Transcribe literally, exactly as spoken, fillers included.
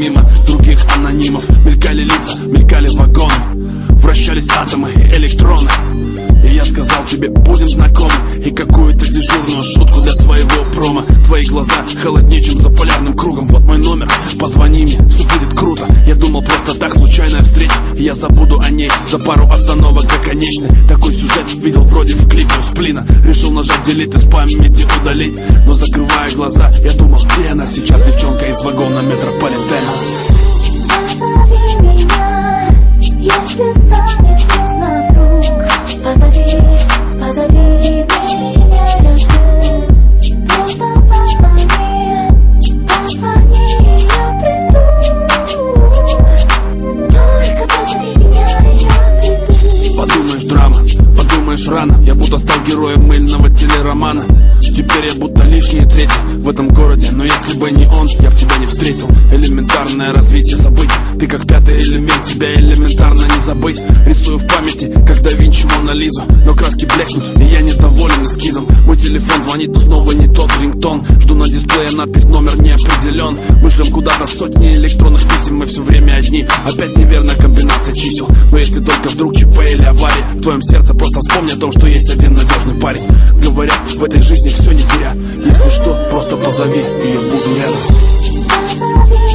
мимо других анонимов. Мелькали лица, мелькали вагоны, вращались атомы и электроны. И я сказал тебе, будем знакомы, и какую-то дежурную шутку для своего промо. Твои глаза холоднее, чем за полярным кругом. Вот мой номер, позвони мне, все будет круто. Я думал, просто так, случайная встреча, и я забуду о ней за пару остановок до конечной. Такой сюжет видел вроде в клипе у Сплина. Решил нажать делит, из памяти удалить, но закрывая глаза, я думал, где она сейчас, девчонка из вагона метрополитена. Позови меня, если станет поздно вдруг. Позови, позови меня, я жду. Просто позвони, позвони, я приду. Только позови меня, я приду. Подумаешь, драма, подумаешь, рано. Я будто стал героем мыльного телеромана. Теперь я будто лишний третий в этом городе. Но если бы не он, я б тебя не встретил. Элементарное развитие событий. Ты как пятый элемент, тебя элементарно не забыть. Рисую в памяти, как да Винчи Мона Лизу. Но краски блекнут, и я недоволен эскизом. Мой телефон звонит, но снова не тот рингтон. Жду на дисплее надпись, номер не определен. Мы шлем куда-то сотни электронных писем, мы все время одни. Опять неверная комбинация чисел. Но если только вдруг ЧП или авария в твоем сердце, просто вспомни о том, что есть один надежный парень. Говорят, в этой жизни все не зря. Если что, просто позови, и я буду рядом. Позови